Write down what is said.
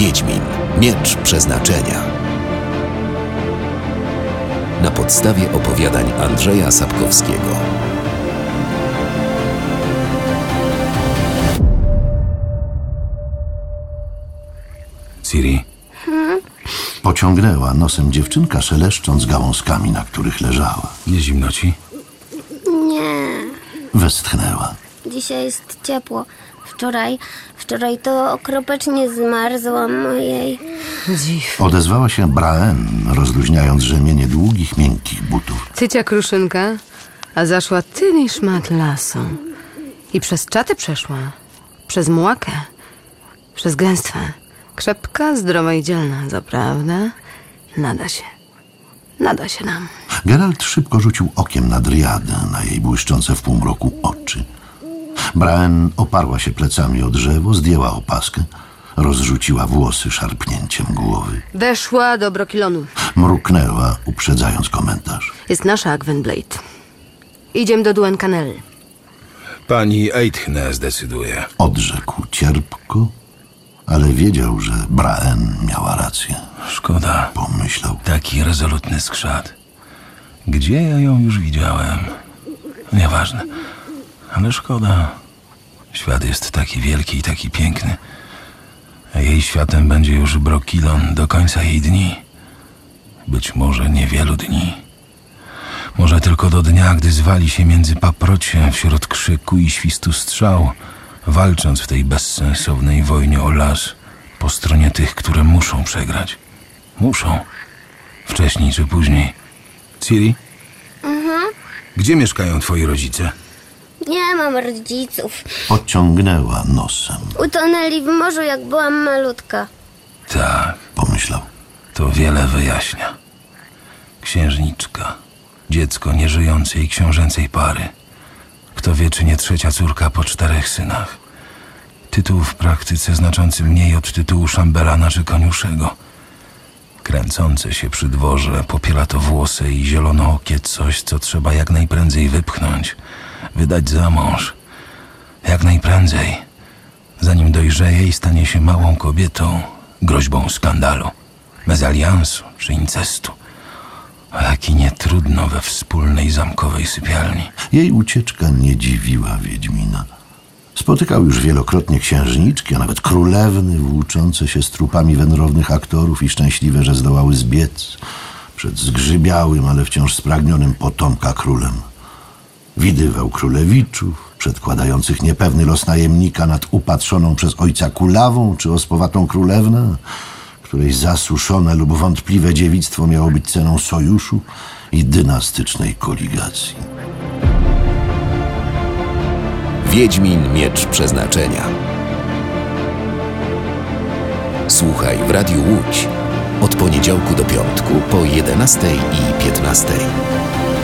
Wiedźmin. Miecz Przeznaczenia. Na podstawie opowiadań Andrzeja Sapkowskiego. Ciri? Pociągnęła nosem dziewczynka, szeleszcząc gałązkami, na których leżała. Nie zimno ci? Nie, Westchnęła. dzisiaj jest ciepło. Wczoraj to okropecznie zmarzłam ojej. Dziw. Odezwała się Braen, rozluźniając rzemienie długich, miękkich butów. Tycia kruszynka, a zaszła ty niż mat lasą. I przez czaty przeszła. Przez mułakę. Przez gęstwę. Krzepka, zdrowa i dzielna, zaprawdę. Nada się nam. Geralt szybko rzucił okiem na Driadę, na jej błyszczące w półmroku oczy. Braen oparła się plecami o drzewo, zdjęła opaskę, rozrzuciła włosy szarpnięciem głowy. Weszła do Brokilonu. Mruknęła, uprzedzając komentarz. Jest nasza Gwenblade. Idziemy do Duencanel. Pani Eithne zdecyduje. Odrzekł cierpko, ale wiedział, że Braen miała rację. Szkoda. Pomyślał. Taki rezolutny skrzat. Gdzie ja ją już widziałem? Nieważne. Ale szkoda. Świat jest taki wielki i taki piękny. A jej światem będzie już Brokilon do końca jej dni. Być może niewielu dni. Może tylko do dnia, gdy zwali się między paprocie wśród krzyku i świstu strzał, walcząc w tej bezsensownej wojnie o las po stronie tych, które muszą przegrać. Muszą. Wcześniej czy później. Ciri? Gdzie mieszkają twoi rodzice? Nie mam rodziców. Pociągnęła nosem. Utonęli w morzu, jak byłam malutka. Tak, Pomyślał. to wiele wyjaśnia. Księżniczka. Dziecko nieżyjącej książęcej pary. Kto wie, czy nie trzecia córka po 4 synach. Tytuł w praktyce znaczący mniej od tytułu szambelana czy koniuszego. Kręcące się przy dworze, popielatowłose i zielonookie coś, co trzeba jak najprędzej wypchnąć, wydać za mąż. Jak najprędzej, zanim dojrzeje i stanie się małą kobietą, groźbą skandalu, mezaliansu czy incestu. A jaki nie trudno we wspólnej zamkowej sypialni. Jej ucieczka nie dziwiła Wiedźmina. Spotykał już wielokrotnie księżniczki, a nawet królewny włóczące się z trupami wędrownych aktorów i szczęśliwe, że zdołały zbiec przed zgrzybiałym, ale wciąż spragnionym potomka królem. Widywał królewiczów, przedkładających niepewny los najemnika nad upatrzoną przez ojca kulawą czy ospowatą królewnę, której zasuszone lub wątpliwe dziewictwo miało być ceną sojuszu i dynastycznej koligacji. Wiedźmin. Miecz Przeznaczenia. Słuchaj w Radiu Łódź od poniedziałku do piątku po 11:15.